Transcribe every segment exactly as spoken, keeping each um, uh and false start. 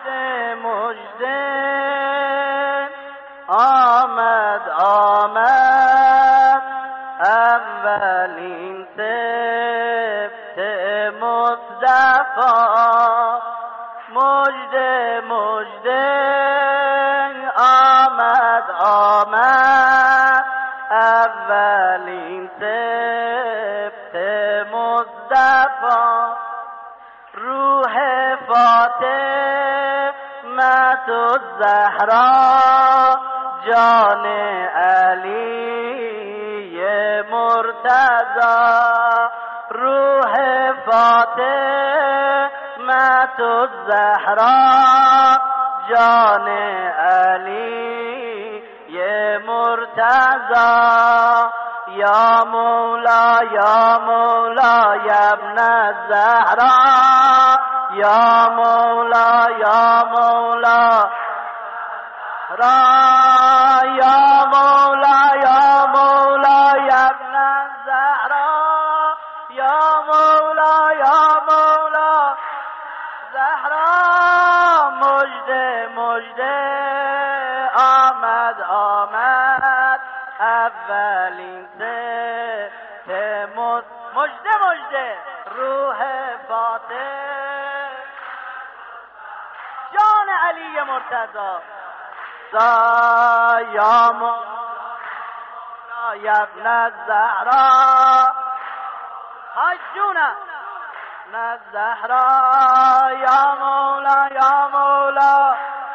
مجده مجده آمد آمد اولین سبت مصطفی مجده مجده آمد آمد اولین سبت مصطفی روح فاطمه الزهرا جان علی مرتضی روح فاطمه الزهرا جان علی مرتضی یا مولا یا مولا یا ابن الزهرا یا مولا یا مولا را یا مولا یا مولا یا ابن الزهرا یا مولا یا مولا زهرا مجده مجده آمد آمد اولین سبت مجده مجده روح فاطمه جان علی مرتضی یا مولا یا ابن الزهرا حجونا الزهرا یا مولا یا مولا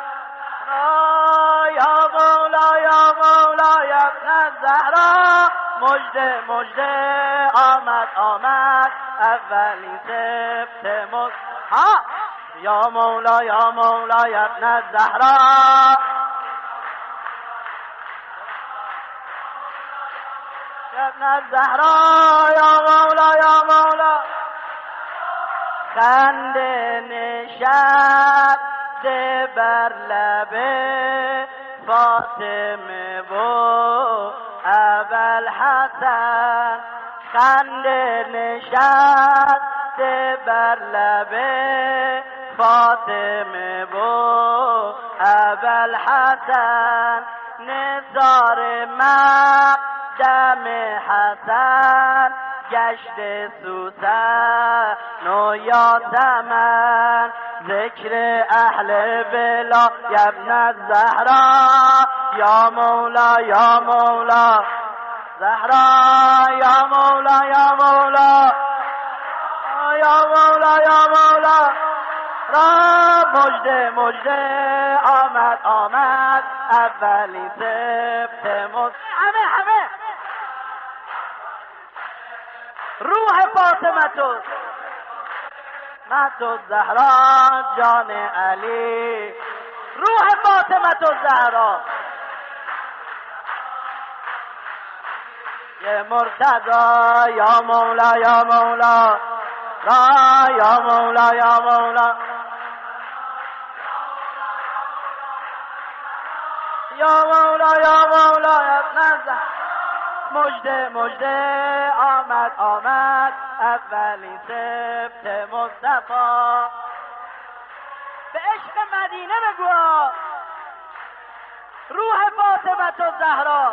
یا مولا یا مولا یا ابن الزهرا مجده مجده آمد آمد اولین سبت مصطفی ها یا مولا یا مولا یا ابن الزهرا یا ابن الزهرا یا مولا یا مولا خنده نشسته بر لب فاطمه و ابوالحسن خنده نشسته بر لب فاطمه و ابوالحسن نثار مقدم حسن گشت سوسن و یاسمن ذکر اهل بلا یا ابن الزهرا یا مولا یا مولا زهرا یا مولا یا مولا یا مولا یا مولا را مجده مجده آمد آمد اولی سبت مصطفی همه همه روح فاطمه تو مت الزهرا جان علی روح فاطمه الزهرا یا مرتضی یا مولا یا مولا را یا مولا یا مولا یا مولا یا مولا یا ابن مجده مجده آمد آمد اولی سبت مصطفی به عشق مدینه بگو روح فاطمه الزهرا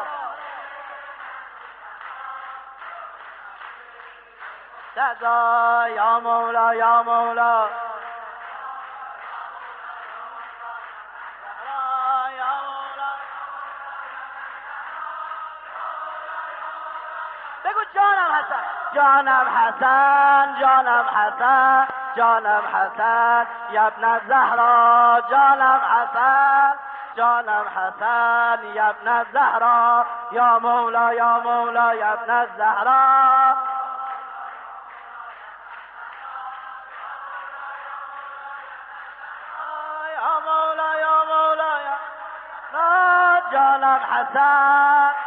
صدا یا مولا یا مولا بگو جانم حسن جانم حسن جانم حسن جانم حسن یا ابن الزهرا جانم حسن جانم حسن یا ابن الزهرا یا مولا یا مولا یا ابن الزهرا یا مولا یا مولا یا جانم حسن